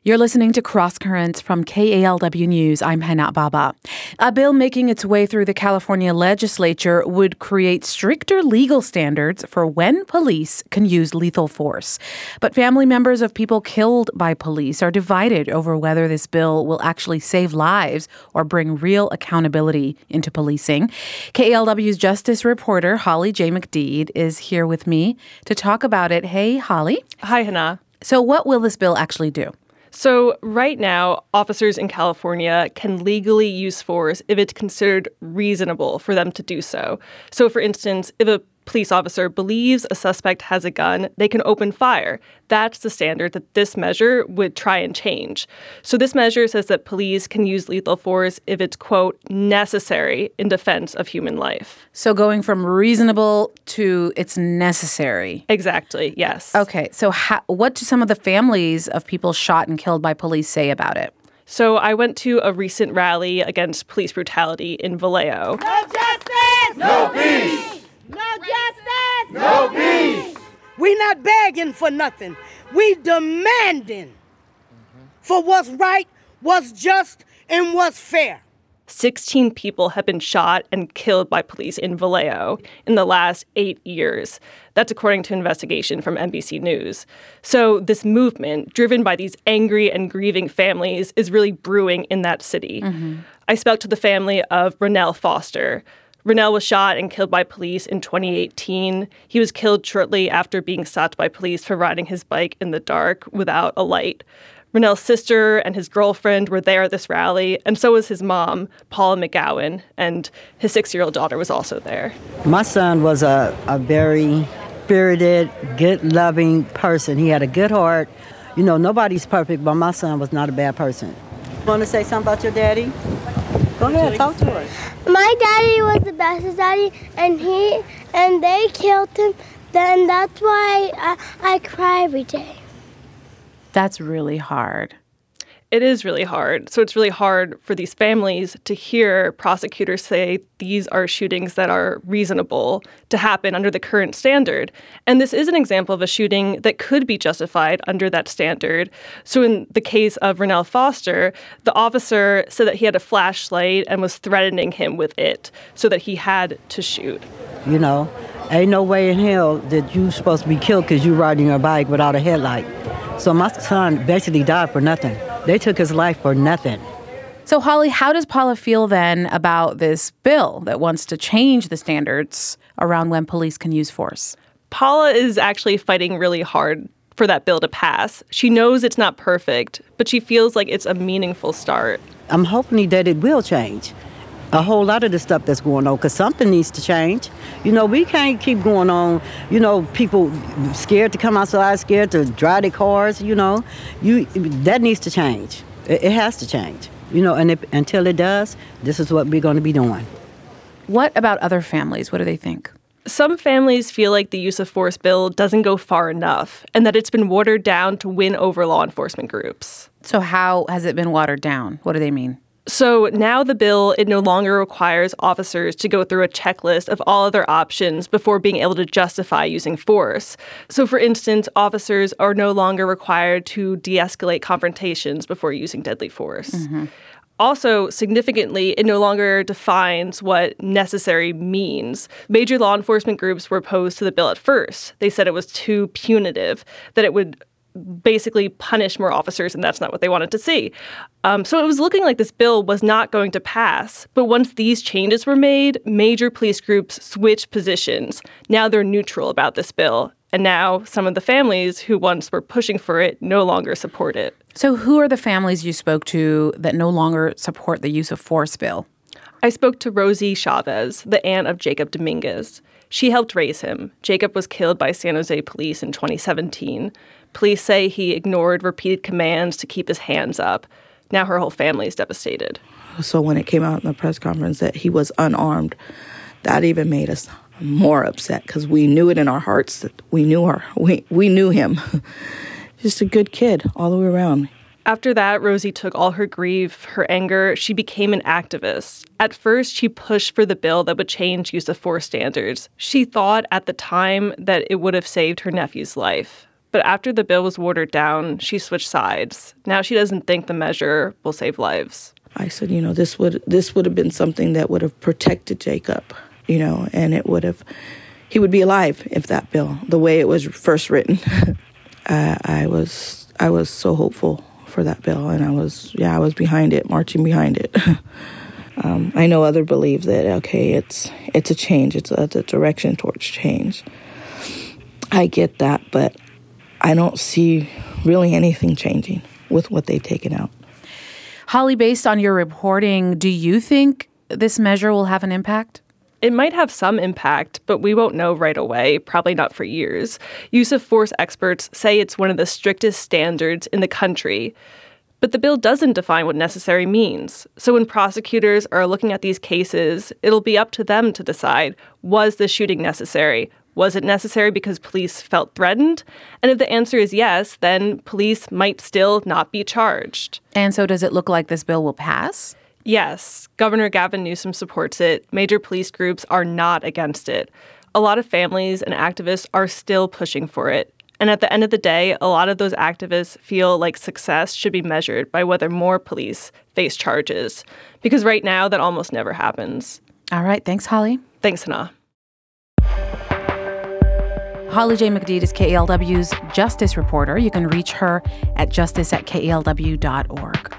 You're listening to Cross Currents from KALW News. I'm Hana Baba. A bill making its way through the California legislature would create stricter legal standards for when police can use lethal force. But family members of people killed by police are divided over whether this bill will actually save lives or bring real accountability into policing. KALW's justice reporter Holly J. McDede is here with me to talk about it. Hey, Holly. Hi, Hana. So what will this bill actually do? So right now, officers in California can legally use force if it's considered reasonable for them to do so. So, for instance, if a police officer believes a suspect has a gun, they can open fire. That's the standard that this measure would try and change. So this measure says that police can use lethal force if it's, quote, necessary in defense of human life. So going from reasonable to it's necessary. Exactly, yes. Okay, so what do some of the families of people shot and killed by police say about it? So I went to a recent rally against police brutality in Vallejo. No justice! No peace! No justice! No peace! We not begging for nothing. We demanding for what's right, what's just, and what's fair. 16 people have been shot and killed by police in Vallejo in the last 8 years. That's according to an investigation from NBC News. So this movement, driven by these angry and grieving families, is really brewing in that city. I spoke to the family of Ronell Foster. Ronell was shot and killed by police in 2018. He was killed shortly after being stopped by police for riding his bike in the dark without a light. Ronell's sister and his girlfriend were there at this rally, and so was his mom, Paula McGowan, and his 6-year-old daughter was also there. My son was a very spirited, good, loving person. He had a good heart. You know, nobody's perfect, but my son was not a bad person. Want to say something about your daddy? Go ahead, talk to us. My daddy was the best daddy, and they killed him. Then that's why I cry every day. That's really hard. It is really hard. So it's really hard for these families to hear prosecutors say these are shootings that are reasonable to happen under the current standard. And this is an example of a shooting that could be justified under that standard. So in the case of Ronell Foster, the officer said that he had a flashlight and was threatening him with it so that he had to shoot. You know, ain't no way in hell that you supposed to be killed because you riding your bike without a headlight. So my son basically died for nothing. They took his life for nothing. So, Holly, how does Paula feel then about this bill that wants to change the standards around when police can use force? Paula is actually fighting really hard for that bill to pass. She knows it's not perfect, but she feels like it's a meaningful start. I'm hoping that it will change a whole lot of the stuff that's going on, because something needs to change. You know, we can't keep going on, you know, people scared to come outside, scared to drive their cars, you know. That needs to change. It has to change. You know, and until it does, this is what we're going to be doing. What about other families? What do they think? Some families feel like the use of force bill doesn't go far enough and that it's been watered down to win over law enforcement groups. So how has it been watered down? What do they mean? So now the bill, it no longer requires officers to go through a checklist of all other options before being able to justify using force. So for instance, officers are no longer required to de-escalate confrontations before using deadly force. Also, significantly, it no longer defines what necessary means. Major law enforcement groups were opposed to the bill at first. They said it was too punitive, that it would basically punish more officers, and that's not what they wanted to see. So it was looking like this bill was not going to pass. But once these changes were made, major police groups switched positions. Now they're neutral about this bill. And now some of the families who once were pushing for it no longer support it. So who are the families you spoke to that no longer support the use of force bill? I spoke to Rosie Chavez, the aunt of Jacob Dominguez. She helped raise him. Jacob was killed by San Jose police in 2017. Police say he ignored repeated commands to keep his hands up. Now her whole family is devastated. So when it came out in the press conference that he was unarmed, that even made us more upset because we knew it in our hearts that we knew him. Just a good kid all the way around. After that, Rosie took all her grief, her anger. She became an activist. At first, she pushed for the bill that would change use of force standards. She thought at the time that it would have saved her nephew's life. But after the bill was watered down, she switched sides. Now she doesn't think the measure will save lives. I said, this would have been something that would have protected Jacob, and he would be alive if that bill, the way it was first written. I was so hopeful for that bill, and I was behind it, marching behind it. I know others believe that, okay, it's a change, it's a direction towards change. I get that, but I don't see really anything changing with what they've taken out. Holly, based on your reporting, do you think this measure will have an impact? It might have some impact, but we won't know right away, probably not for years. Use of force experts say it's one of the strictest standards in the country. But the bill doesn't define what necessary means. So when prosecutors are looking at these cases, it'll be up to them to decide, was the shooting necessary? Was it necessary because police felt threatened? And if the answer is yes, then police might still not be charged. And so does it look like this bill will pass? Yes. Governor Gavin Newsom supports it. Major police groups are not against it. A lot of families and activists are still pushing for it. And at the end of the day, a lot of those activists feel like success should be measured by whether more police face charges. Because right now, that almost never happens. All right. Thanks, Holly. Thanks, Hannah. Holly J. McDede is KALW's justice reporter. You can reach her at justice@kalw.org.